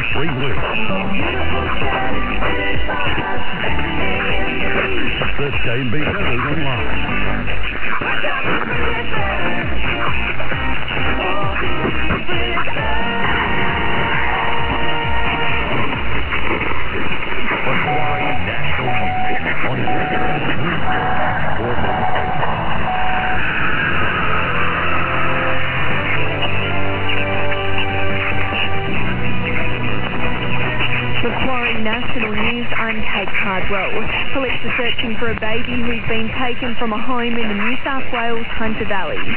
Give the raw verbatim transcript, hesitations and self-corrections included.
three weeks. This K and B Feathers online. For Quarry National News, I'm Kate Cardwell. Police are searching for a baby who's been taken from a home in the New South Wales Hunter Valley.